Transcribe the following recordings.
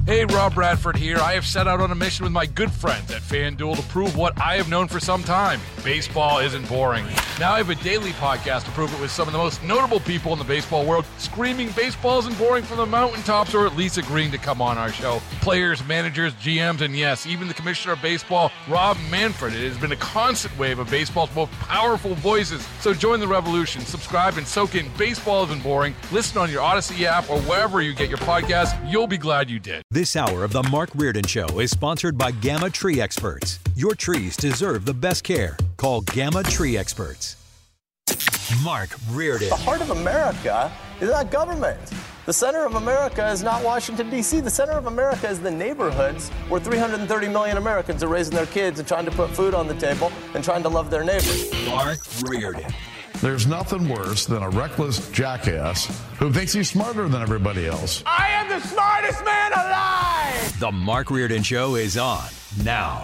Hey, Rob Bradford here. I have set out on a mission with my good friends at FanDuel to prove what I have known for some time. Baseball isn't boring. Now I have a daily podcast to prove it with some of the most notable people in the baseball world, screaming baseball isn't boring from the mountaintops, or at least agreeing to come on our show. Players, managers, GMs, and yes, even the commissioner of baseball, Rob Manfred. It has been a constant wave of baseball's most powerful voices. So join the revolution. Subscribe and soak in Baseball Isn't Boring. Listen on your Odyssey app or wherever you get your podcasts. You'll be glad you did. This hour of the Mark Reardon Show is sponsored by Gamma Tree Experts. Your trees deserve the best care. Call Gamma Tree Experts. Mark Reardon. The heart of America is not government. The center of America is not Washington, D.C. The center of America is the neighborhoods where 330 million Americans are raising their kids and trying to put food on the table and trying to love their neighbors. Mark Reardon. There's nothing worse than a reckless jackass who thinks he's smarter than everybody else. I am the smartest man alive! The Mark Reardon Show is on now.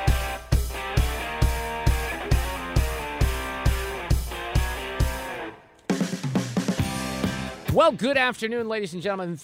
Well, good afternoon, ladies and gentlemen.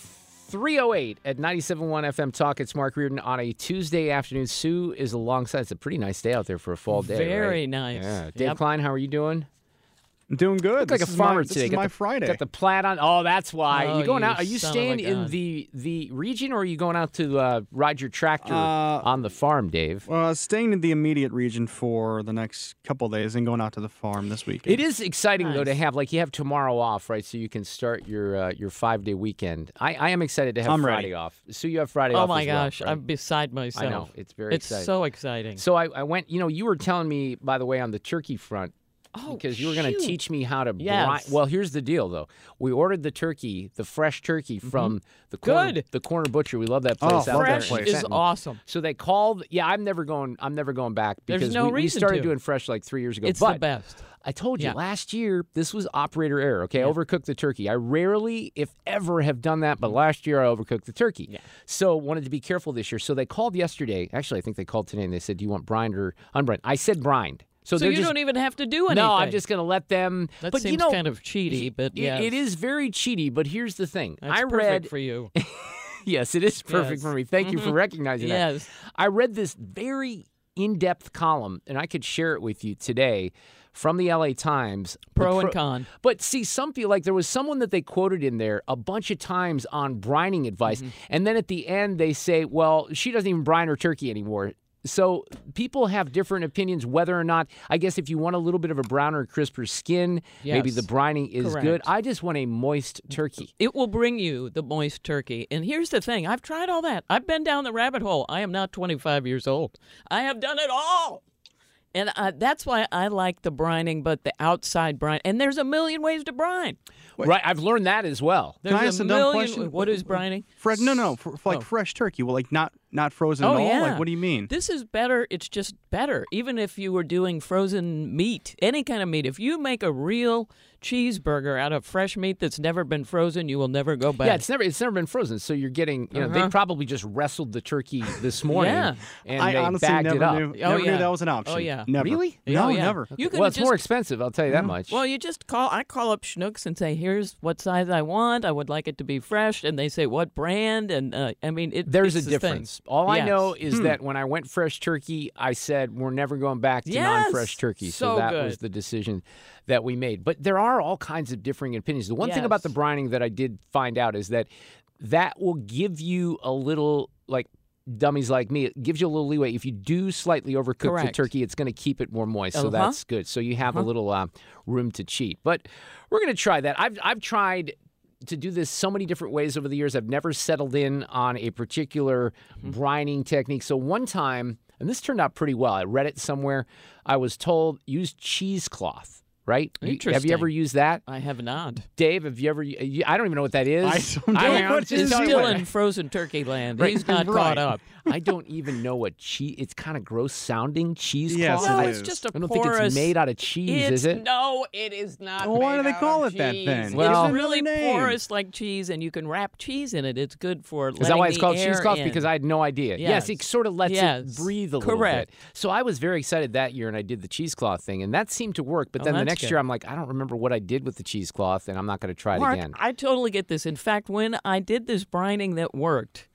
3:08 at 97.1 FM Talk. It's Mark Reardon on a Tuesday afternoon. Sue is alongside. It's a pretty nice day out there for a fall day. Very right? nice. Yeah. Dave Klein, how are you doing? I'm doing good. Look like a farmer today. This is my Friday. Got the plaid on. Oh, that's why. Oh, you going out? Are you you son of staying a in gun. the region, or are you going out to ride your tractor on the farm, Dave? Staying in the immediate region for the next couple of days and going out to the farm this weekend. It is exciting, though, to Nice. have, you have tomorrow off, right? So you can start your 5-day weekend. I am excited to have I'm Friday ready. off. So you have Friday Oh off my as well, gosh, right? I'm beside myself. I know. It's very It's exciting. so exciting. So I went, you were telling me, by the way, on the turkey front, Oh, because you were going to shoot. teach me how to brine. Yes. Well, here's the deal, though. We ordered the turkey, the fresh turkey from the corner, Good. the corner butcher. We love that place out love there. that Fresh place. in is Fenton. awesome. So they called. Yeah, I'm never going back There's because no we reason started to. doing fresh like 3 years ago. It's but the best. I told you Yeah. last year this was operator error. Okay, I Yeah. overcooked the turkey. I rarely, if ever, have done that, but last year I overcooked the turkey. Yeah. So wanted to be careful this year. So they called yesterday. Actually, I think they called today and they said, "Do you want brined or unbrined?" I said brined. So So they're you just, don't even have to do anything. no, I'm just going to let them. That but seems kind of cheaty, but it- yes. it is very cheaty. But here's the thing: That's I perfect read. for you. Yes, it is perfect Yes. for me. Thank you for recognizing that. Yes. I read this very in-depth column, and I could share it with you today from the LA Times. Pro and con. But see, some feel like there was someone that they quoted in there a bunch of times on brining advice, Mm-hmm. and then at the end they say, well, she doesn't even brine her turkey anymore. So people have different opinions whether or not, I guess if you want a little bit of a browner, crisper skin, maybe Yes. the brining is Correct. good. I just want a moist turkey. It will bring you the moist turkey. And here's the thing. I've tried all that. I've been down the rabbit hole. I am not 25 years old. I have done it all. And that's why I like the brining, but the outside brine. And there's a million ways to brine. Right, I've learned that as well. There's Can I ask a a dumb million. question? What is brining? No. For Oh. fresh turkey. Well, not frozen Oh, at all? yeah. Like, what do you mean? This is better. It's just better. Even if you were doing frozen meat, any kind of meat, if you make a real cheeseburger out of fresh meat that's never been frozen, you will never go back. Yeah, it's never been frozen, so you're getting, they probably just wrestled the turkey this morning, Yeah. and I they honestly bagged never it up. knew. Oh, Never yeah. knew that was an option. Oh, yeah. Never. Really? No, Oh, yeah. never. You could Well, have it's more just- expensive, I'll tell you that much. Well, I call up Schnucks and say, here's what size I want. I would like it to be fresh. And they say, what brand? And There's a it's the thing. difference. All I Yes. know is that when I went fresh turkey, I said we're never going back to Yes! non-fresh turkey. So So that good. was the decision that we made. But there are all kinds of differing opinions. The one thing about the Yes. brining that I did find out is that will give you a little, like dummies like me, it gives you a little leeway. If you do slightly overcook the Correct. turkey, it's going to keep it more moist. So Uh-huh. that's good. So you have a little room to cheat. But we're going to try that. I've tried to do this so many different ways over the years. I've never settled in on a particular brining technique. So one time, and this turned out pretty well, I read it somewhere, I was told use cheesecloth. Right? Have you Interesting. ever used that? I have not. Dave, have you ever? I don't even know what that is. I don't know mean, I'm what just He's telling you still what- in frozen turkey land. Right. He's not Right. caught up. I don't even know what cheese. It's kind of gross sounding cheesecloth. Yes, No, it it's is. just a I don't porous. think it's made out of cheese, is it? No, it is not. Well, why made do they out call of it that cheese. then? Well- it's really Another name. porous like cheese, and you can wrap cheese in it. It's good for. Is that why it's called cheesecloth? In. Because I had no idea. Yes, it Yes. sort of lets Yes. it breathe a little Correct. bit. So I was very excited that year, and I did the cheesecloth thing, and that seemed to work. But Oh, then the that's next good. year, I'm like, I don't remember what I did with the cheesecloth, and I'm not going to try it Mark, again. I totally get this. In fact, when I did this brining that worked,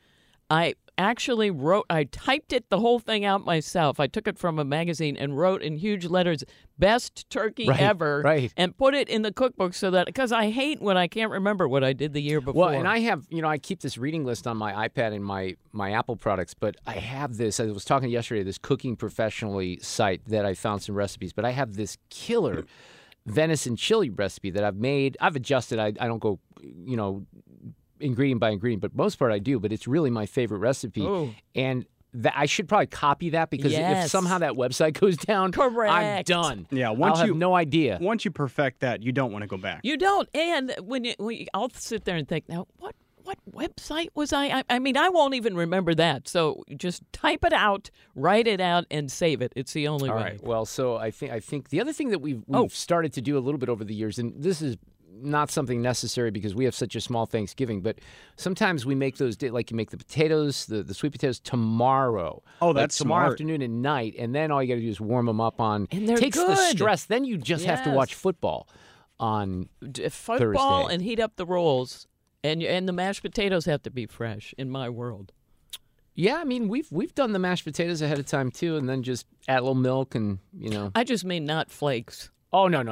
I actually I typed the whole thing out myself. I took it from a magazine and wrote in huge letters, "Best turkey ever," and put it in the cookbook because I hate when I can't remember what I did the year before. Well, and I have, I keep this reading list on my iPad and my Apple products, but I have this, I was talking yesterday, this Cooking Professionally site that I found some recipes, but I have this killer venison chili recipe that I've made. I've adjusted. I don't go, ingredient by ingredient, but most part I do, but it's really my favorite recipe. Ooh. And I should probably copy that because if somehow that website goes down, I'm done. Yeah, I'll have no idea. Once you perfect that, you don't want to go back. You don't. And I'll sit there and think, now, what website was I? I mean, I won't even remember that. So just type it out, write it out, and save it. It's the only way. All right. Well, so I think the other thing that we've started to do a little bit over the years, and this is not something necessary because we have such a small Thanksgiving, but sometimes we make those, like you make the potatoes, the sweet potatoes tomorrow. Oh, that's tomorrow smart. afternoon and night, and then all you got to do is warm them up on. And they're takes the good. stress. Then you just have to watch football on football Thursday. and heat up the rolls, and the mashed potatoes have to be fresh in my world. Yeah, I mean we've done the mashed potatoes ahead of time too, and then just add a little milk and I just mean not flakes. Oh no!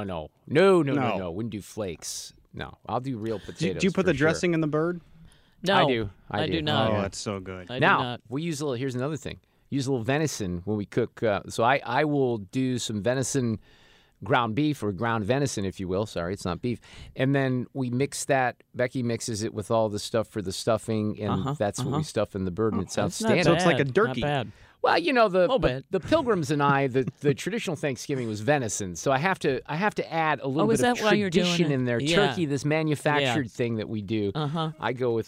Wouldn't do flakes. No, I'll do real potatoes. Do you put the dressing in the bird? No, I do. I do not. Oh, that's so good. I do now not. we use a little. Here's another thing. Use a little venison when we cook. So I will do some venison, ground beef or ground venison, if you will. Sorry, it's not beef. And then we mix that. Becky mixes it with all the stuff for the stuffing, and that's what we stuff in the bird, and it's That's not outstanding. So it's like a bad, turkey. Not bad. Well, bit. the Pilgrims and I, the traditional Thanksgiving was venison, so I have to add a little is bit of that why you're doing tradition it? in there. Yeah. Turkey, this manufactured thing that we do. Uh-huh. I go with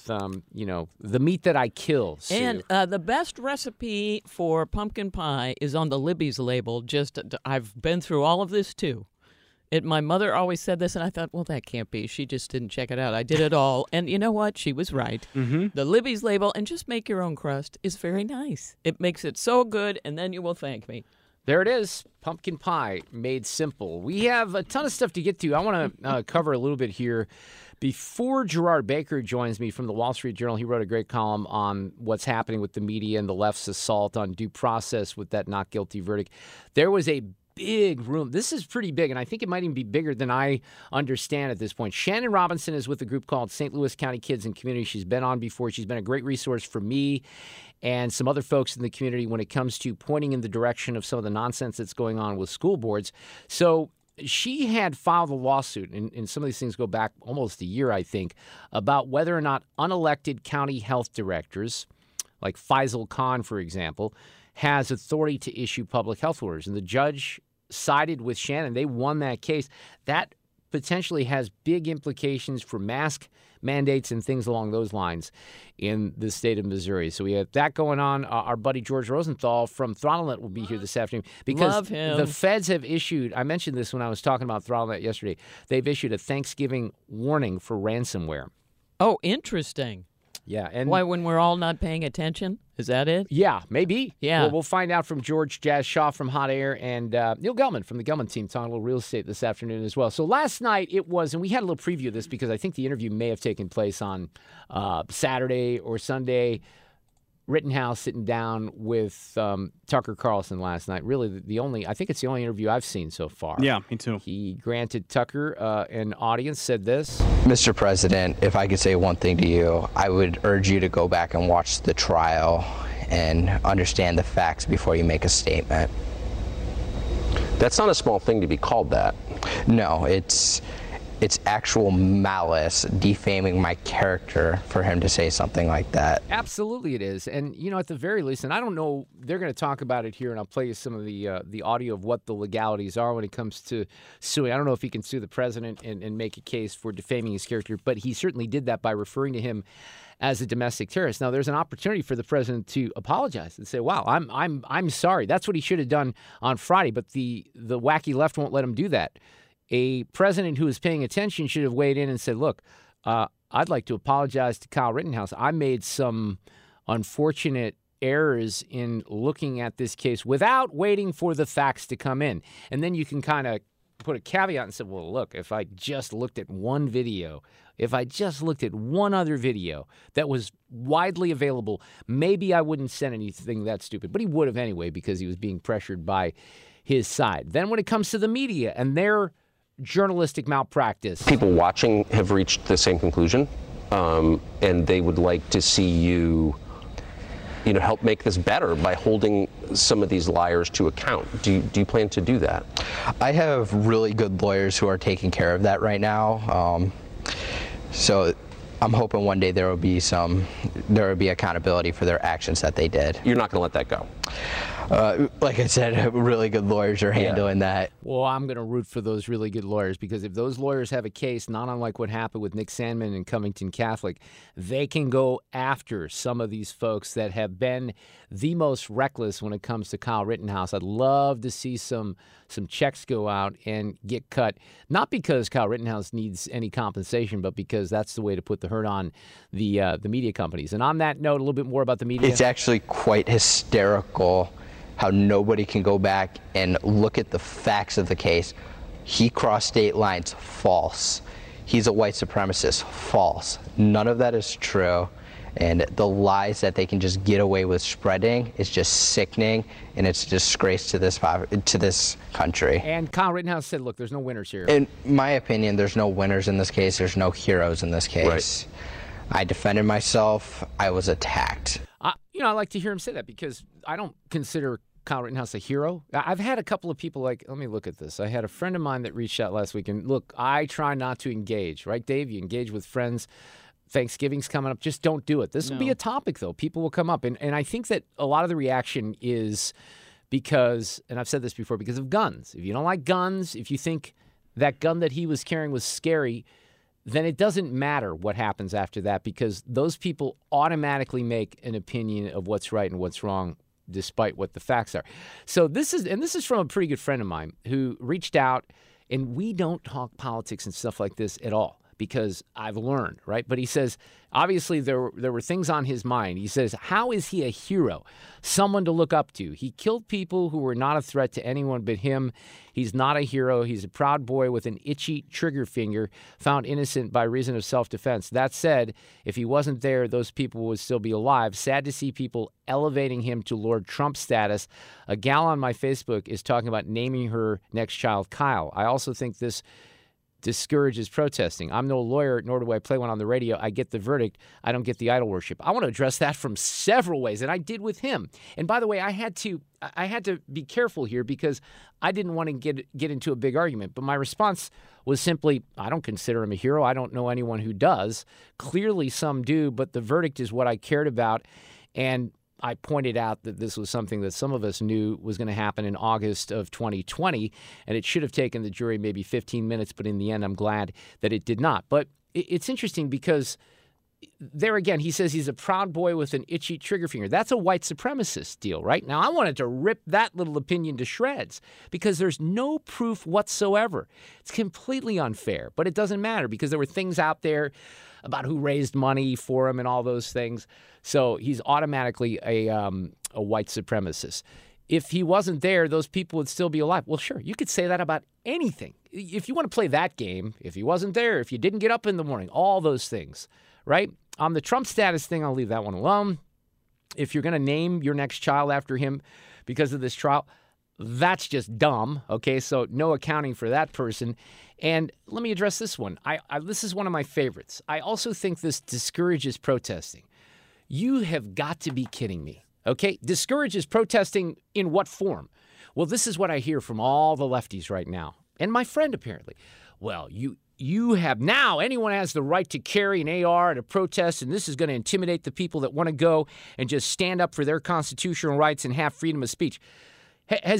the meat that I kill. Sue. And the best recipe for pumpkin pie is on the Libby's label. I've been through all of this too. My mother always said this, and I thought, well, that can't be. She just didn't check it out. I did it all. And you know what? She was right. Mm-hmm. The Libby's label, and just make your own crust, is very nice. It makes it so good, and then you will thank me. There it is, pumpkin pie made simple. We have a ton of stuff to get to. I want to cover a little bit here. Before Gerard Baker joins me from the Wall Street Journal, he wrote a great column on what's happening with the media and the left's assault on due process with that not guilty verdict. There was a big room. This is pretty big, and I think it might even be bigger than I understand at this point. Shannon Robinson is with a group called St. Louis County Kids and Community. She's been on before. She's been a great resource for me and some other folks in the community when it comes to pointing in the direction of some of the nonsense that's going on with school boards. So she had filed a lawsuit, and some of these things go back almost a year, I think, about whether or not unelected county health directors, like Faisal Khan, for example, has authority to issue public health orders. And the judge sided with Shannon. They won that case. That potentially has big implications for mask mandates and things along those lines in the state of Missouri. So we have that going on. Our buddy George Rosenthal from ThrottleNet will be here this afternoon because Love him. The feds have issued, I mentioned this when I was talking about ThrottleNet yesterday, they've issued a Thanksgiving warning for ransomware. Oh, interesting. Yeah. And Why, when we're all not paying attention? Is that it? yeah, maybe. Yeah. Well, we'll find out from George Jazz Shaw from Hot Air and Neil Gelman from the Gelman team talking a little real estate this afternoon as well. So last night it was, and we had a little preview of this because I think the interview may have taken place on Saturday or Sunday. Rittenhouse sitting down with Tucker Carlson last night. Really, I think it's the only interview I've seen so far. Yeah, me too. He granted Tucker an audience, said this. Mr. President, if I could say one thing to you, I would urge you to go back and watch the trial and understand the facts before you make a statement. That's not a small thing to be called that. No, it's actual malice, defaming my character for him to say something like that. Absolutely it is. And, at the very least, and I don't know, they're going to talk about it here, and I'll play you some of the audio of what the legalities are when it comes to suing. I don't know if he can sue the president and make a case for defaming his character, but he certainly did that by referring to him as a domestic terrorist. Now, there's an opportunity for the president to apologize and say, wow, I'm sorry. That's what he should have done on Friday, but the wacky left won't let him do that. A president who is paying attention should have weighed in and said, look, I'd like to apologize to Kyle Rittenhouse. I made some unfortunate errors in looking at this case without waiting for the facts to come in. And then you can kind of put a caveat and say, well, look, if I just looked at one video, if I just looked at one other video that was widely available, maybe I wouldn't send anything that stupid. But he would have anyway because he was being pressured by his side. Then when it comes to the media and their journalistic malpractice. People watching have reached the same conclusion, and they would like to see you help make this better by holding some of these liars to account. Do you plan to do that? I have really good lawyers who are taking care of that right now. So I'm hoping one day there will be accountability for their actions that they did. You're not going to let that go? Like I said, really good lawyers are handling that. Well, I'm going to root for those really good lawyers because if those lawyers have a case, not unlike what happened with Nick Sandmann and Covington Catholic, they can go after some of these folks that have been the most reckless when it comes to Kyle Rittenhouse. I'd love to see some checks go out and get cut, not because Kyle Rittenhouse needs any compensation, but because that's the way to put the hurt on the media companies. And on that note, a little bit more about the media. It's actually quite hysterical how nobody can go back and look at the facts of the case. He crossed state lines. False. He's a white supremacist. False. None of that is true. And the lies that they can just get away with spreading is just sickening, and it's a disgrace to this country. And Kyle Rittenhouse said, look, there's no winners here. In my opinion, there's no winners in this case. There's no heroes in this case. Right. I defended myself. I was attacked. I like to hear him say that because I don't consider Kyle Rittenhouse a hero. I've had a couple of people let me look at this. I had a friend of mine that reached out last week, and look, I try not to engage, right, Dave? You engage with friends. Thanksgiving's coming up. Just don't do it. This will be a topic, though. People will come up. And I think that a lot of the reaction is because, and I've said this before, because of guns. If you don't like guns, if you think that gun that he was carrying was scary, then it doesn't matter what happens after that because those people automatically make an opinion of what's right and what's wrong despite what the facts are. So this is from a pretty good friend of mine who reached out, and we don't talk politics and stuff like this at all because I've learned, right? But he says, obviously there were things on his mind. He says, how is he a hero? Someone to look up to. He killed people who were not a threat to anyone but him. He's not a hero. He's a proud boy with an itchy trigger finger, found innocent by reason of self-defense. That said, if he wasn't there, those people would still be alive. Sad to see people elevating him to Lord Trump status. A gal on my Facebook is talking about naming her next child Kyle. I also think this discourages protesting. I'm no lawyer, nor do I play one on the radio. I get the verdict. I don't get the idol worship. I want to address that from several ways, and I did with him. And by the way, I had to be careful here because I didn't want to get into a big argument. But my response was simply, I don't consider him a hero. I don't know anyone who does. Clearly some do, but the verdict is what I cared about. And I pointed out that this was something that some of us knew was going to happen in August of 2020, and it should have taken the jury maybe 15 minutes, but in the end, I'm glad that it did not. But it's interesting because there again, he says he's a proud boy with an itchy trigger finger. That's a white supremacist deal, right? Now, I wanted to rip that little opinion to shreds because there's no proof whatsoever. It's completely unfair, but it doesn't matter because there were things out there about who raised money for him and all those things. So he's automatically a white supremacist. If he wasn't there, those people would still be alive. Well, sure, you could say that about anything. If you want to play that game, if he wasn't there, if you didn't get up in the morning, all those things, right? On the Trump status thing, I'll leave that one alone. If you're going to name your next child after him because of this trial, that's just dumb, okay? So no accounting for that person. And let me address this one. This is one of my favorites. I also think this discourages protesting. You have got to be kidding me, okay? Discourages protesting in what form? Well, this is what I hear from all the lefties right now, and my friend apparently. Well, you have now, anyone has the right to carry an AR at a protest, and this is going to intimidate the people that want to go and just stand up for their constitutional rights and have freedom of speech. Has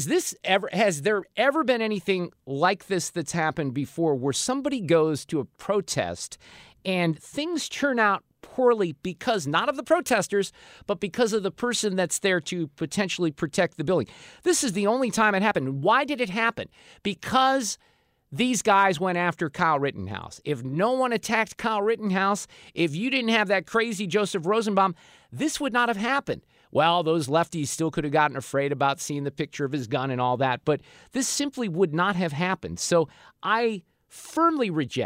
there ever been anything like this that's happened before where somebody goes to a protest and things turn out poorly because not of the protesters, but because of the person that's there to potentially protect the building? This is the only time it happened. Why did it happen? Because these guys went after Kyle Rittenhouse. If no one attacked Kyle Rittenhouse, if you didn't have that crazy Joseph Rosenbaum, this would not have happened. Well, those lefties still could have gotten afraid about seeing the picture of his gun and all that, but this simply would not have happened. So I firmly reject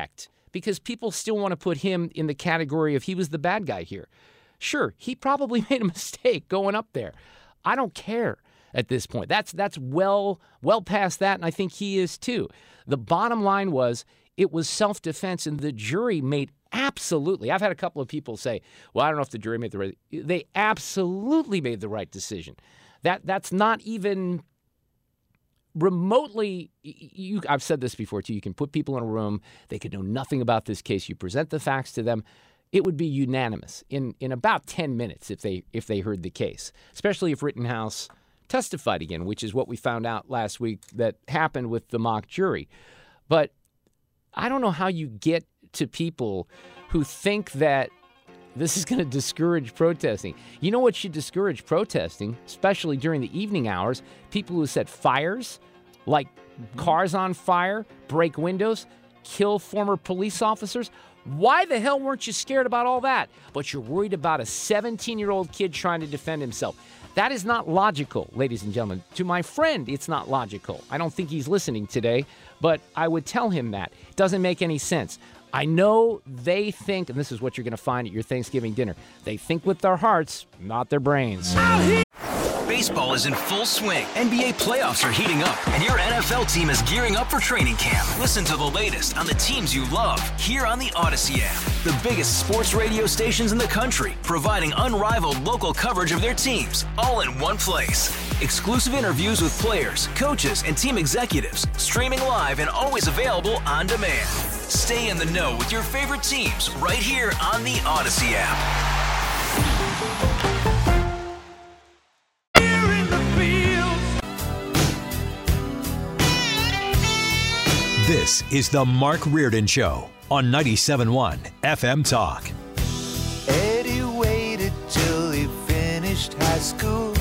because people still want to put him in the category of he was the bad guy here. Sure, he probably made a mistake going up there. I don't care at this point. That's well past that, and I think he is too. The bottom line was it was self-defense, and the jury made absolutely. I've had a couple of people say, well, I don't know if the jury made the right. They absolutely made the right decision. That's not even remotely. I've said this before too. You can put people in a room. They could know nothing about this case. You present the facts to them. It would be unanimous in about 10 minutes if they heard the case, especially if Rittenhouse testified again, which is what we found out last week that happened with the mock jury. But I don't know how you get to people who think that this is going to discourage protesting. You know what should discourage protesting, especially during the evening hours? People who set fires, like cars on fire, break windows, kill former police officers. Why the hell weren't you scared about all that? But you're worried about a 17-year-old kid trying to defend himself. That is not logical, ladies and gentlemen. To my friend, it's not logical. I don't think he's listening today, but I would tell him that. It doesn't make any sense. I know they think, and this is what you're going to find at your Thanksgiving dinner, they think with their hearts, not their brains. Baseball is in full swing. NBA playoffs are heating up, and your NFL team is gearing up for training camp. Listen to the latest on the teams you love here on the Odyssey app. The biggest sports radio stations in the country, providing unrivaled local coverage of their teams, all in one place. Exclusive interviews with players, coaches, and team executives, streaming live and always available on demand. Stay in the know with your favorite teams right here on the Odyssey app. This is the Mark Reardon Show on 97.1 FM Talk. Eddie waited till he finished high school.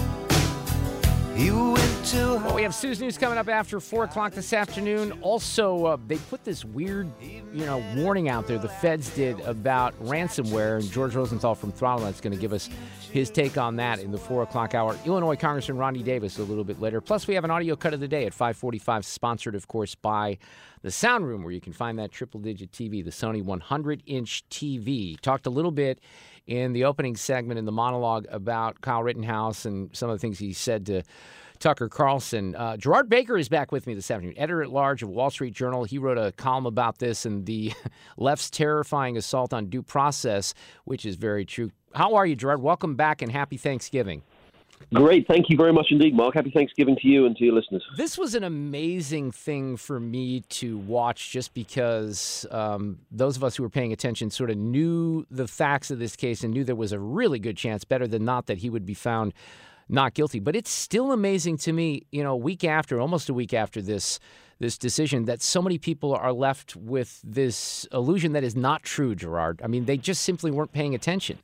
He went to Well, we have Sue's News coming up after 4 o'clock this afternoon. Also, they put this weird, warning out there, the feds did, about ransomware, and George Rosenthal from Throttlenuts is going to give us his take on that in the 4 o'clock hour. Illinois Congressman Ronnie Davis a little bit later. Plus, we have an audio cut of the day at 5:45, sponsored, of course, by the Sound Room, where you can find that triple-digit TV, the Sony 100-inch TV. Talked a little bit in the opening segment in the monologue about Kyle Rittenhouse and some of the things he said to Tucker Carlson. Gerard Baker is back with me this afternoon, editor-at-large of Wall Street Journal. He wrote a column about this and the left's terrifying assault on due process, which is very true. How are you, Gerard? Welcome back and happy Thanksgiving. Great. Thank you very much indeed, Mark. Happy Thanksgiving to you and to your listeners. This was an amazing thing for me to watch just because those of us who were paying attention sort of knew the facts of this case and knew there was a really good chance, better than not, that he would be found not guilty. But it's still amazing to me, almost a week after this decision, that so many people are left with this illusion that is not true, Gerard. I mean, they just simply weren't paying attention.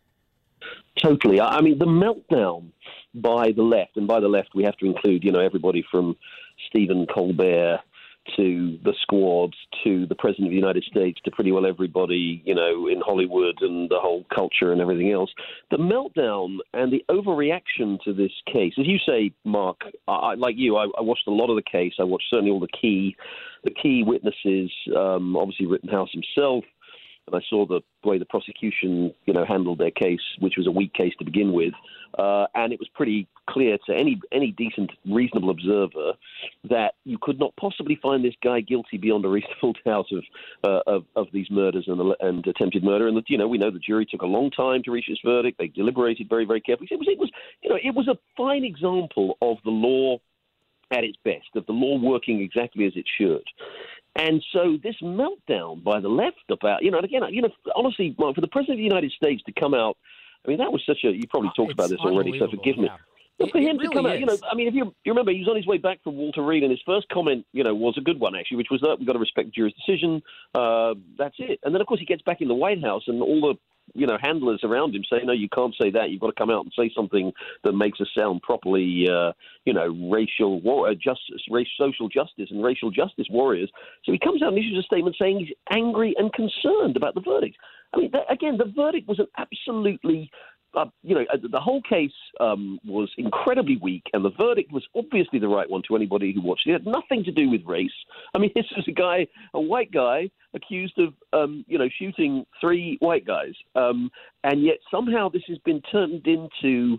Totally. I mean, the meltdown by the left, and by the left we have to include, everybody from Stephen Colbert to the Squad to the President of the United States to pretty well everybody, in Hollywood and the whole culture and everything else. The meltdown and the overreaction to this case, as you say, Mark, like you, I watched a lot of the case. I watched certainly all the key witnesses, obviously Rittenhouse himself. And I saw the way the prosecution, handled their case, which was a weak case to begin with. And it was pretty clear to any decent, reasonable observer that you could not possibly find this guy guilty beyond a reasonable doubt of these murders and attempted murder. And we know the jury took a long time to reach this verdict. They deliberated very, very carefully. It was a fine example of the law at its best, of the law working exactly as it should. And so this meltdown by the left about, honestly, Mark, for the President of the United States to come out, I mean, that was you probably talked about this already, so forgive me. But for him to come out, if you remember, he was on his way back from Walter Reed, and his first comment, was a good one, actually, which was that we've got to respect the jury's decision. That's it. And then, of course, he gets back in the White House, and all the handlers around him say, no, you can't say that. You've got to come out and say something that makes us sound properly, social justice and racial justice warriors. So he comes out and issues a statement saying he's angry and concerned about the verdict. I mean, again, the verdict was an absolutely the whole case was incredibly weak, and the verdict was obviously the right one to anybody who watched it. It had nothing to do with race. I mean, this was a white guy, accused of, shooting 3 white guys. And yet somehow this has been turned into,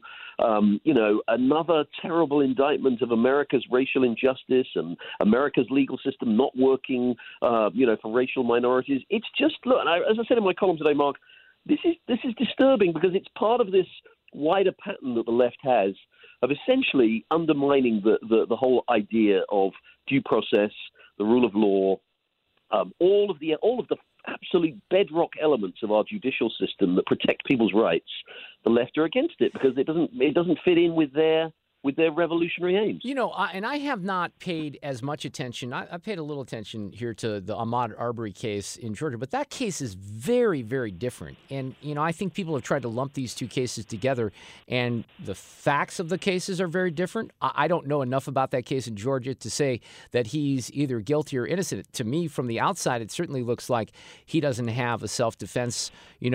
another terrible indictment of America's racial injustice and America's legal system not working, for racial minorities. It's just, look, as I said in my column today, Mark, this is disturbing because it's part of this wider pattern that the left has of essentially undermining the whole idea of due process, the rule of law, all of the absolute bedrock elements of our judicial system that protect people's rights. The left are against it because it doesn't fit in with their revolutionary aims. And I have not paid as much attention. I paid a little attention here to the Ahmaud Arbery case in Georgia, but that case is very, very different. And, I think people have tried to lump these two cases together, and the facts of the cases are very different. I don't know enough about that case in Georgia to say that he's either guilty or innocent. To me, from the outside, it certainly looks like he doesn't have a self-defense,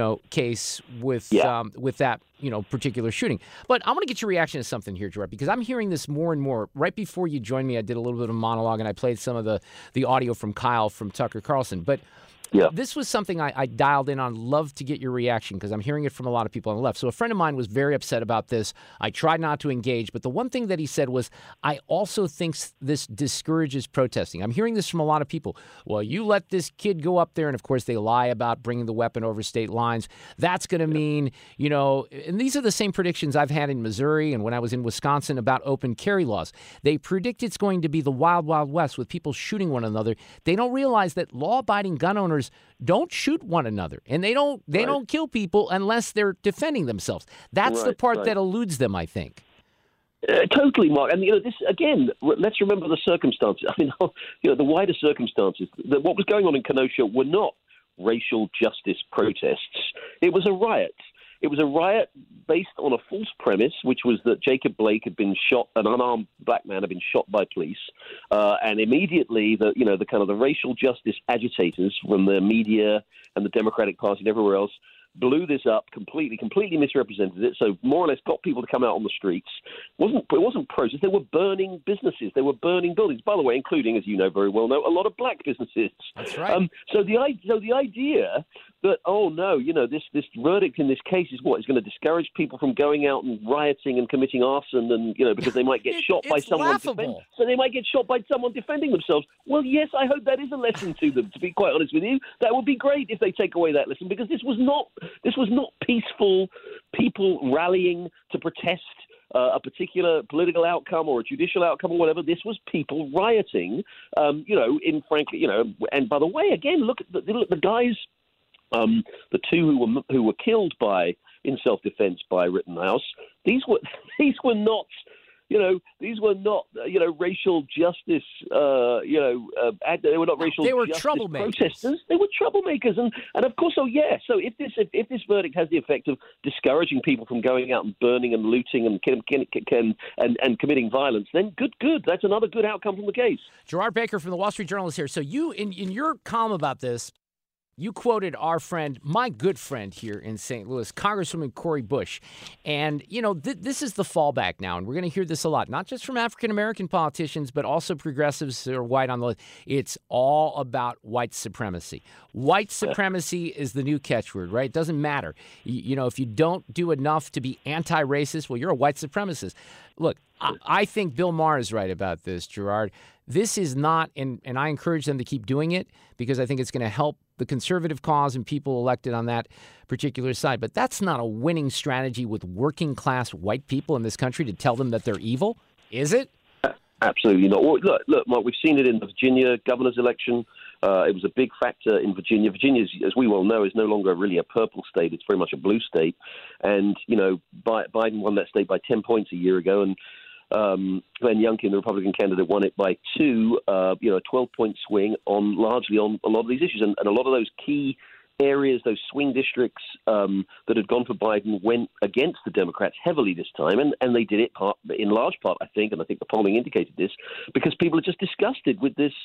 case with that particular shooting. But I want to get your reaction to something here, Gerard, because I'm hearing this more and more. Right before you joined me, I did a little bit of a monologue, and I played some of the audio from Kyle from Tucker Carlson. But this was something I dialed in on. Love to get your reaction because I'm hearing it from a lot of people on the left. So a friend of mine was very upset about this. I tried not to engage, but the one thing that he said was, I also think this discourages protesting. I'm hearing this from a lot of people. Well, you let this kid go up there, and of course they lie about bringing the weapon over state lines. That's going to mean, and these are the same predictions I've had in Missouri and when I was in Wisconsin about open carry laws. They predict it's going to be the wild, wild west with people shooting one another. They don't realize that law-abiding gun owners don't shoot one another, and they don't kill people unless they're defending themselves. That's the part that eludes them, I think. Totally, Mark. And, this, again, let's remember the circumstances. I mean, the wider circumstances. What was going on in Kenosha were not racial justice protests. It was a riot. It was a riot based on a false premise, which was that Jacob Blake had been shot, an unarmed black man had been shot by police, and immediately the racial justice agitators from the media and the Democratic Party and everywhere else blew this up completely misrepresented it, so more or less got people to come out on the streets. It wasn't protest. They were burning businesses. They were burning buildings, by the way, including, as you know very well, a lot of black businesses. That's right. So the idea that, this verdict in this case is going to discourage people from going out and rioting and committing arson and, because they might get shot by someone. So they might get shot by someone defending themselves. Well, yes, I hope that is a lesson to them, to be quite honest with you. That would be great if they take away that lesson, because this was not peaceful people rallying to protest a particular political outcome or a judicial outcome or whatever. This was people rioting, and by the way, again, look at the guys, the two who were killed in self-defense by Rittenhouse. These were not racial justice. They were not racial. They were justice troublemakers. Protesters. They were troublemakers, and of course, So if this verdict has the effect of discouraging people from going out and burning and looting and committing violence, then good. That's another good outcome from the case. Gerard Baker from the Wall Street Journal is here. So you, in your column about this, you quoted our friend, my good friend here in St. Louis, Congresswoman Cori Bush. And, this is the fallback now, and we're going to hear this a lot, not just from African-American politicians, but also progressives who are white on the list. It's all about white supremacy. White supremacy is the new catchword, right? It doesn't matter. If you don't do enough to be anti-racist, well, you're a white supremacist. Look, I think Bill Maher is right about this, Gerard. This is not, and I encourage them to keep doing it because I think it's going to help the conservative cause and people elected on that particular side. But that's not a winning strategy with working class white people in this country to tell them that they're evil, is it? Absolutely not. Well, look, Mark, we've seen it in the Virginia governor's election. It was a big factor in Virginia. Virginia, as we well know, is no longer really a purple state. It's very much a blue state. And, Biden won that state by 10 points a year ago. And Glenn Youngkin, the Republican candidate, won it by 2, a 12-point swing largely on a lot of these issues. And a lot of those key areas, those swing districts that had gone for Biden went against the Democrats heavily this time. And they did it in large part, I think, and I think the polling indicated this, because people are just disgusted with this,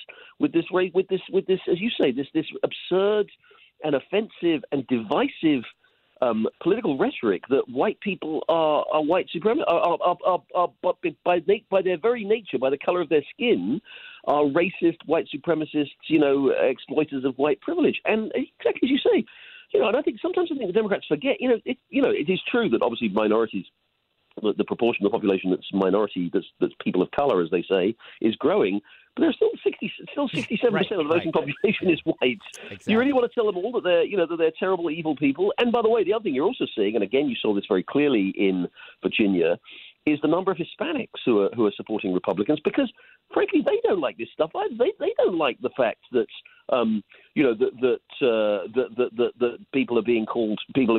as you say, this absurd and offensive and divisive political rhetoric that white people are white supremacists, by their very nature, by the color of their skin, are racist, white supremacists, exploiters of white privilege. And exactly as you say, and I think the Democrats forget, it is true that obviously minorities, the proportion of the population that's minority, that's people of color, as they say, is growing. But there's still 67% right, of the voting population is white. Exactly. You really want to tell them all that they're terrible, evil people? And by the way, the other thing you're also seeing, and again you saw this very clearly in Virginia, is the number of Hispanics who are supporting Republicans, because frankly they don't like this stuff. They don't like the fact that that people are being called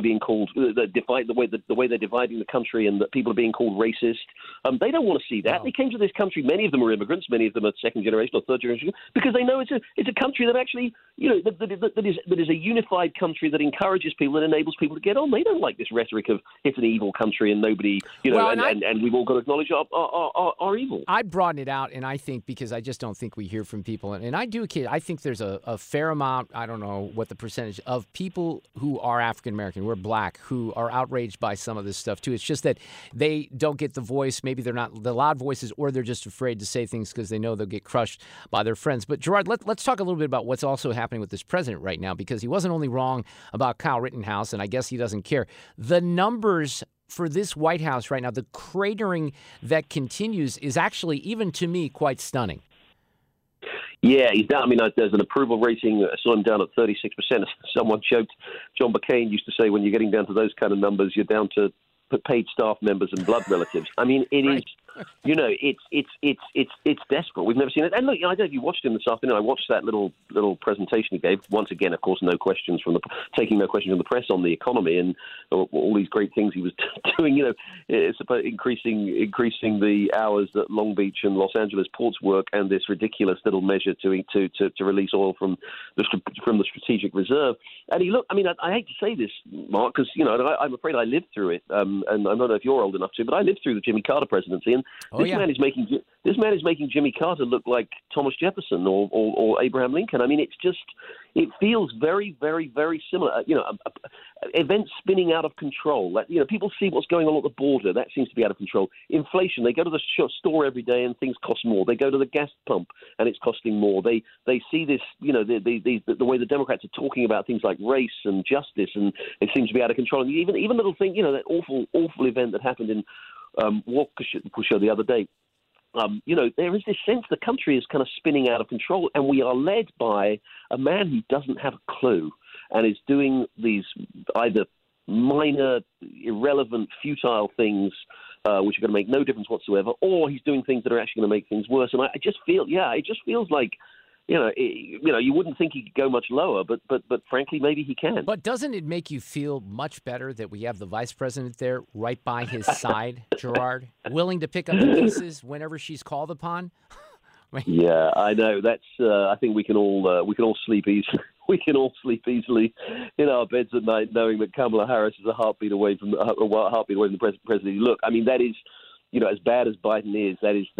the way they're dividing the country, and that people are being called racist. They don't want to see that. No. They came to this country. Many of them are immigrants. Many of them are second generation or third generation, because they know it's a country that actually that is a unified country that encourages people, that enables people to get on. They don't like this rhetoric of it's an evil country and nobody and we've all got to acknowledge our evil. I broaden it out, and I think because I just don't think we hear from people, and I do. I think there's a fair amount, I don't know what the percentage of people who are African American, who are black, who are outraged by some of this stuff too. It's just that they don't get the voice. Maybe they're not the loud voices, or they're just afraid to say things because they know they'll get crushed by their friends. But Gerard, let's talk a little bit about what's also happening with this president right now, because he wasn't only wrong about Kyle Rittenhouse, and I guess he doesn't care. The numbers for this White House right now, the cratering that continues, is actually, even to me, quite stunning. Yeah, he's down. I mean, there's an approval rating. I saw him down at 36%. Someone joked, John McCain used to say, when you're getting down to those kind of numbers, you're down to paid staff members and blood relatives. I mean, it is, it's desperate. We've never seen it. And look, I don't know if you watched him this afternoon. I watched that little presentation he gave. Once again, of course, taking no questions from the press on the economy and all these great things he was doing. It's about increasing the hours that Long Beach and Los Angeles ports work, and this ridiculous little measure to release oil from the strategic reserve. And he looked. I mean, I hate to say this, Mark, because I'm afraid I lived through it. And I don't know if you're old enough to, but I lived through the Jimmy Carter presidency, and this man is making Jimmy Carter look like Thomas Jefferson or Abraham Lincoln. I mean, it feels very, very, very similar. Events spinning out of control. People see what's going on at the border. That seems to be out of control. Inflation. They go to the store every day and things cost more. They go to the gas pump and it's costing more. They see this. The way the Democrats are talking about things like race and justice, and it seems to be out of control. And even little thing. That awful event that happened in Waukesha the other day. There is this sense the country is kind of spinning out of control, and we are led by a man who doesn't have a clue and is doing these either minor, irrelevant, futile things which are going to make no difference whatsoever, or he's doing things that are actually going to make things worse. And it just feels like, you wouldn't think he could go much lower, but frankly, maybe he can. But doesn't it make you feel much better that we have the vice president there right by his side, Gerard, willing to pick up the pieces whenever she's called upon? Yeah, I know. That's. I think we can all sleep easily. We can all sleep easily in our beds at night, knowing that Kamala Harris is a heartbeat away from the president. Look, I mean, that is. As bad as Biden is,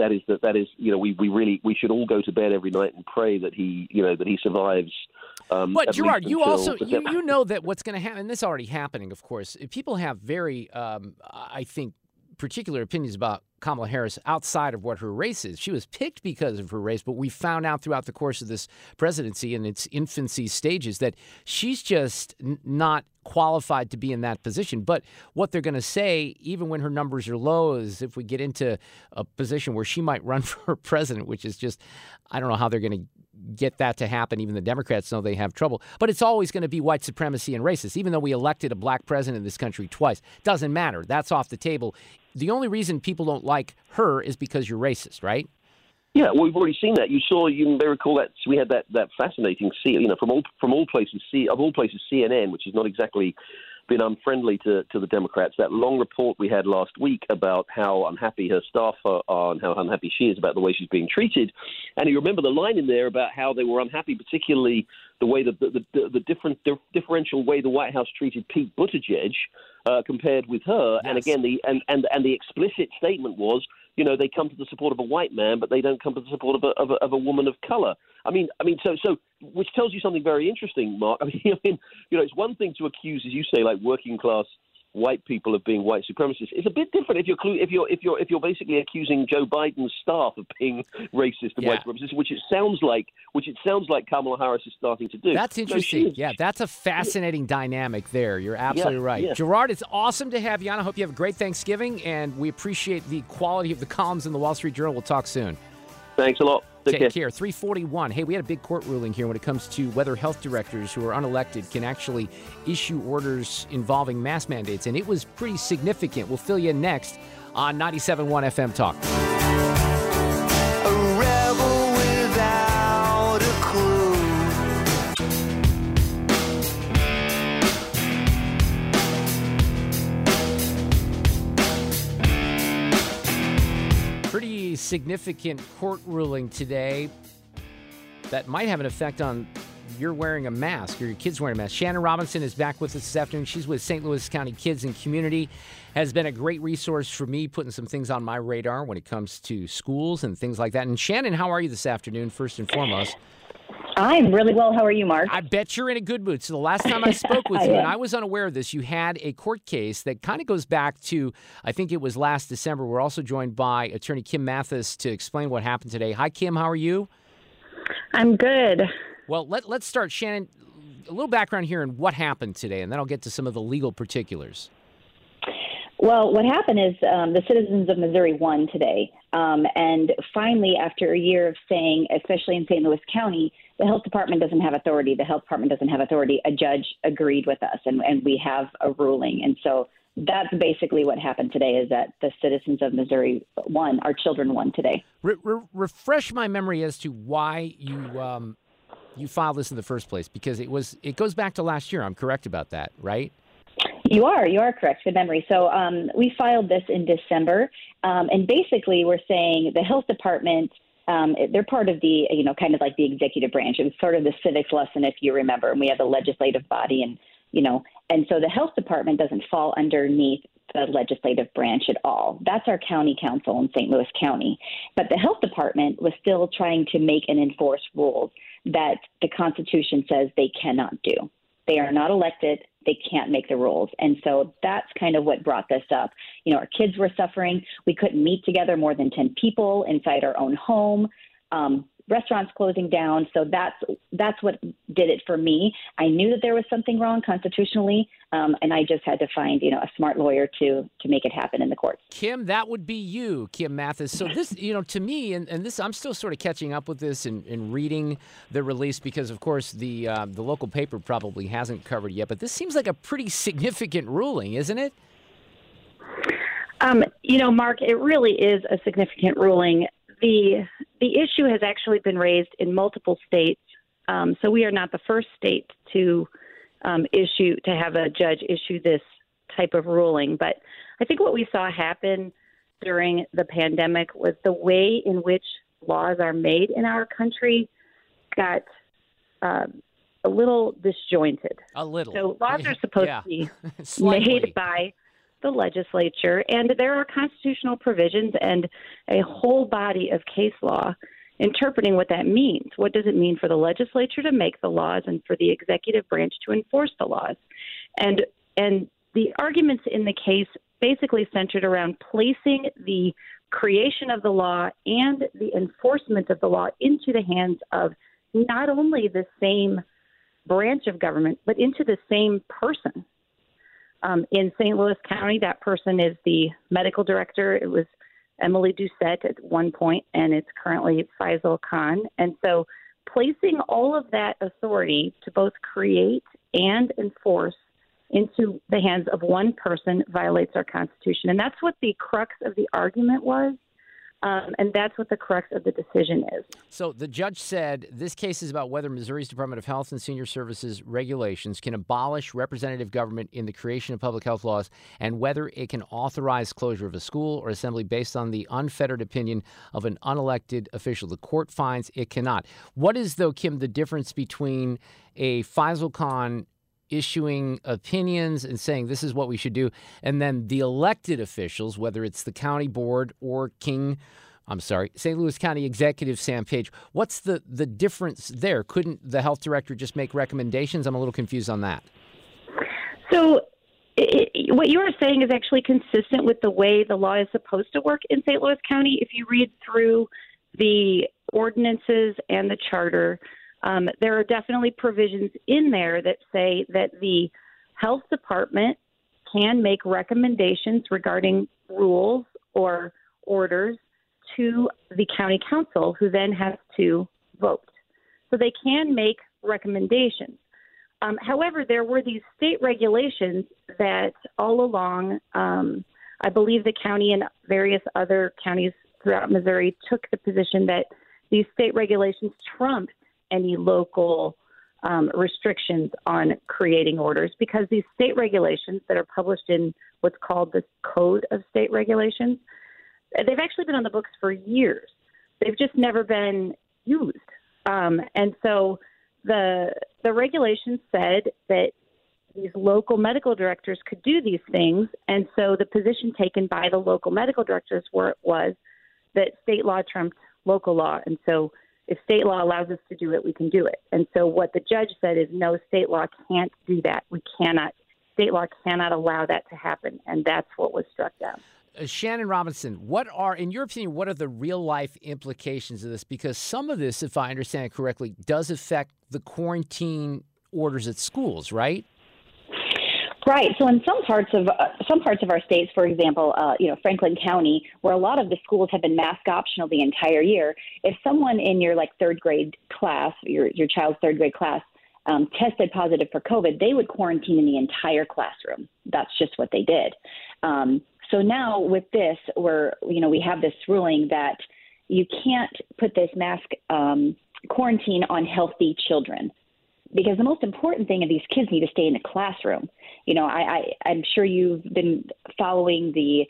we should all go to bed every night and pray that he survives. But Gerard, you also you know that what's going to happen. And this is already happening, of course. People have very, I think, particular opinions about Kamala Harris outside of what her race is. She was picked because of her race, but we found out throughout the course of this presidency in its infancy stages that she's just not qualified to be in that position. But what they're going to say, even when her numbers are low, is if we get into a position where she might run for president, which is just, I don't know how they're going to get that to happen. Even the Democrats know they have trouble. But it's always going to be white supremacy and racist. Even though we elected a black president in this country twice, doesn't matter. That's off the table. The only reason people don't like her is because you're racist, right? Yeah, well, we've already seen that. You may recall that we had that fascinating, from all places, CNN, which has not exactly been unfriendly to the Democrats. That long report we had last week about how unhappy her staff are and how unhappy she is about the way she's being treated. And you remember the line in there about how they were unhappy, particularly the way the differential way the White House treated Pete Buttigieg compared with her. Yes. And again, the explicit statement was, they come to the support of a white man, but they don't come to the support of a woman of color. So which tells you something very interesting, Mark. It's one thing to accuse, as you say, like working class white people of being white supremacists. It's a bit different if you're basically accusing Joe Biden's staff of being racist and white supremacists, which it sounds like Kamala Harris is starting to do. That's interesting. That's a fascinating dynamic there. You're absolutely right. Yeah. Gerard, it's awesome to have you on. I hope you have a great Thanksgiving, and we appreciate the quality of the columns in the Wall Street Journal. We'll talk soon. Thanks a lot. Take care. 341. Hey, we had a big court ruling here when it comes to whether health directors who are unelected can actually issue orders involving mask mandates, and it was pretty significant. We'll fill you in next on 97.1 FM Talk. A rebel without a clue. Pretty significant court ruling today that might have an effect on you're wearing a mask or your kids wearing a mask. Shannon Robinson is back with us this afternoon. She's with St. Louis County Kids and Community. Has been a great resource for me, putting some things on my radar when it comes to schools and things like that. And Shannon, how are you this afternoon, first and foremost? I'm really well. How are you, Mark? I bet you're in a good mood. So the last time I spoke with you, and I was unaware of this, you had a court case that kind of goes back to, I think it was last December. We're also joined by attorney Kim Mathis to explain what happened today. Hi, Kim. How are you? I'm good. Well, let's start, Shannon, a little background here on what happened today, and then I'll get to some of the legal particulars. Well, what happened is the citizens of Missouri won today. And finally, after a year of saying, especially in St. Louis County, the health department doesn't have authority, a judge agreed with us, and we have a ruling. And so that's basically what happened today, is that the citizens of Missouri won. Our children won today. Refresh my memory as to why you filed this in the first place, because it goes back to last year. I'm correct about that, right? You are correct. Good memory. So we filed this in December, and basically we're saying the health department, they're part of the, kind of like the executive branch. It was sort of the civics lesson, if you remember, and we have the legislative body, and so the health department doesn't fall underneath the legislative branch at all. That's our county council in St. Louis County. But the health department was still trying to make and enforce rules that the Constitution says they cannot do. They are not elected. They can't make the rules. And so that's kind of what brought this up. Our kids were suffering. We couldn't meet together more than 10 people inside our own home. Restaurants closing down. So that's what did it for me. I knew that there was something wrong constitutionally, and I just had to find, a smart lawyer to make it happen in the courts. Kim, that would be you, Kim Mathis. So this, to me, and this, I'm still sort of catching up with this and reading the release because, of course, the local paper probably hasn't covered it yet. But this seems like a pretty significant ruling, isn't it? Mark, it really is a significant ruling. The issue has actually been raised in multiple states, so we are not the first state to have a judge issue this type of ruling. But I think what we saw happen during the pandemic was the way in which laws are made in our country got a little disjointed. A little. So laws are supposed to be made by the legislature, and there are constitutional provisions and a whole body of case law interpreting what that means. What does it mean for the legislature to make the laws and for the executive branch to enforce the laws? And the arguments in the case basically centered around placing the creation of the law and the enforcement of the law into the hands of not only the same branch of government, but into the same person. In St. Louis County, that person is the medical director. It was Emily Doucette at one point, and it's currently Faisal Khan. And so placing all of that authority to both create and enforce into the hands of one person violates our Constitution. And that's what the crux of the argument was. And that's what the crux of the decision is. So the judge said this case is about whether Missouri's Department of Health and Senior Services regulations can abolish representative government in the creation of public health laws and whether it can authorize closure of a school or assembly based on the unfettered opinion of an unelected official. The court finds it cannot. What is, though, Kim, the difference between a Faisal Khan issuing opinions and saying this is what we should do, and then the elected officials, whether it's the county board or St. Louis County Executive Sam Page, what's the difference there? Couldn't the health director just make recommendations? I'm a little confused on that. So what you are saying is actually consistent with the way the law is supposed to work in St. Louis County. If you read through the ordinances and the charter, there are definitely provisions in there that say that the health department can make recommendations regarding rules or orders to the county council, who then has to vote. So they can make recommendations. However, there were these state regulations that all along, I believe the county and various other counties throughout Missouri took the position that these state regulations trumped any local restrictions on creating orders, because these state regulations that are published in what's called the Code of State Regulations, they've actually been on the books for years. They've just never been used. And so the regulations said that these local medical directors could do these things. And so the position taken by the local medical directors was that state law trumped local law. And so if state law allows us to do it, we can do it. And so what the judge said is, no, state law can't do that. State law cannot allow that to happen. And that's what was struck down. Shannon Robinson, in your opinion, what are the real-life implications of this? Because some of this, if I understand it correctly, does affect the quarantine orders at schools, right? Right. So in some parts of our states, for example, Franklin County, where a lot of the schools have been mask optional the entire year, if someone in your third grade class, your child's third grade class, tested positive for COVID, they would quarantine in the entire classroom. That's just what they did. So now with this, we have this ruling that you can't put this mask quarantine on healthy children, because the most important thing is these kids need to stay in the classroom. I'm sure you've been following the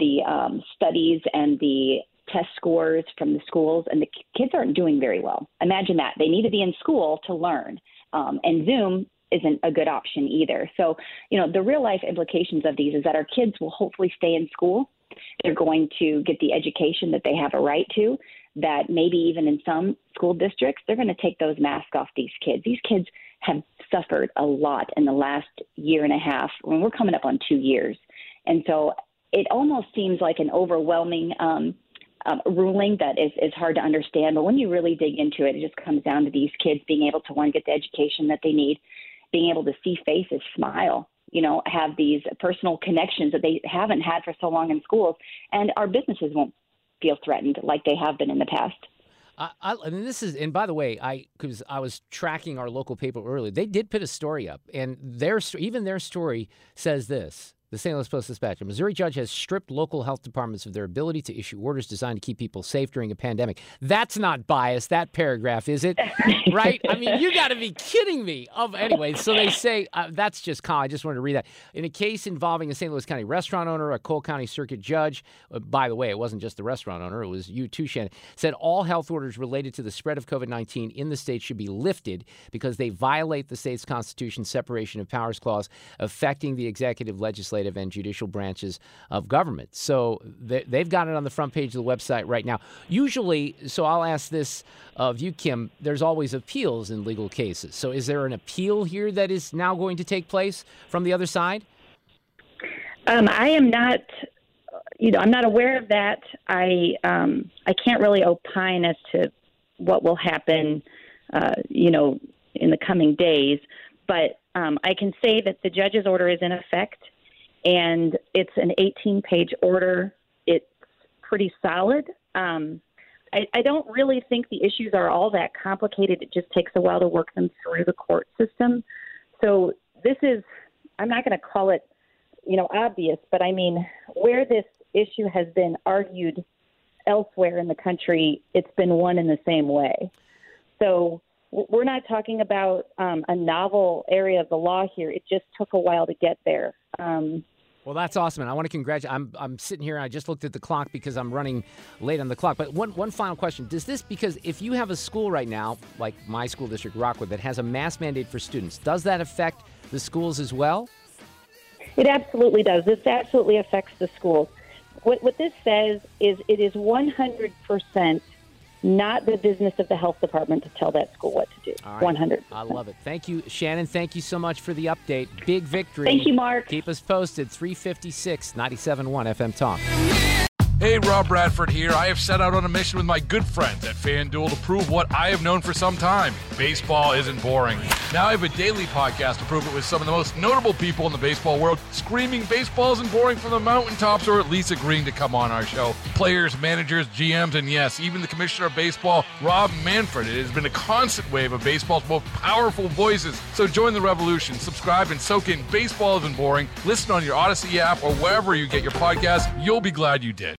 studies and the test scores from the schools, and the kids aren't doing very well. Imagine that. They need to be in school to learn, and Zoom isn't a good option either. So, the real life implications of these is that our kids will hopefully stay in school. They're going to get the education that they have a right to, that maybe even in some school districts, they're going to take those masks off these kids. These kids have suffered a lot in the last year and a half. We're coming up on 2 years. And so it almost seems like an overwhelming ruling that is hard to understand. But when you really dig into it, it just comes down to these kids being able to, one, get the education that they need, being able to see faces smile, have these personal connections that they haven't had for so long in schools. And our businesses won't feel threatened like they have been in the past. I mean, this is, and by the way, because I was tracking our local paper earlier, they did put a story up, and their story says this. The St. Louis Post-Dispatch, a Missouri judge has stripped local health departments of their ability to issue orders designed to keep people safe during a pandemic. That's not biased, that paragraph, is it? Right? I mean, you got to be kidding me. Anyway, so they say, that's just common. I just wanted to read that. In a case involving a St. Louis County restaurant owner, a Cole County Circuit judge, by the way, it wasn't just the restaurant owner, it was you too, Shannon, said all health orders related to the spread of COVID-19 in the state should be lifted because they violate the state's constitution's separation of powers clause, affecting the executive, legislative, and judicial branches of government. So they've got it on the front page of the website right now. Usually, so I'll ask this of you, Kim, there's always appeals in legal cases. So is there an appeal here that is now going to take place from the other side? I am not, I'm not aware of that. I can't really opine as to what will happen, in the coming days. But I can say that the judge's order is in effect, and it's an 18-page order. It's pretty solid. I don't really think the issues are all that complicated. It just takes a while to work them through the court system. So this is, I'm not going to call it, obvious, but I mean, where this issue has been argued elsewhere in the country, it's been won in the same way. So we're not talking about a novel area of the law here. It just took a while to get there. Well, that's awesome, and I want to congratulate. I'm sitting here, and I just looked at the clock because I'm running late on the clock. But one final question. Because if you have a school right now, like my school district, Rockwood, that has a mask mandate for students, does that affect the schools as well? It absolutely does. This absolutely affects the schools. What this says is it is 100% not the business of the health department to tell that school what to do. All right. 100%. I love it. Thank you, Shannon. Thank you so much for the update. Big victory. Thank you, Mark. Keep us posted. 356 97.1 FM Talk. Hey, Rob Bradford here. I have set out on a mission with my good friends at FanDuel to prove what I have known for some time. Baseball isn't boring. Now I have a daily podcast to prove it with some of the most notable people in the baseball world, screaming baseball isn't boring from the mountaintops, or at least agreeing to come on our show. Players, managers, GMs, and yes, even the commissioner of baseball, Rob Manfred. It has been a constant wave of baseball's most powerful voices. So join the revolution. Subscribe and soak in Baseball Isn't Boring. Listen on your Odyssey app or wherever you get your podcasts. You'll be glad you did.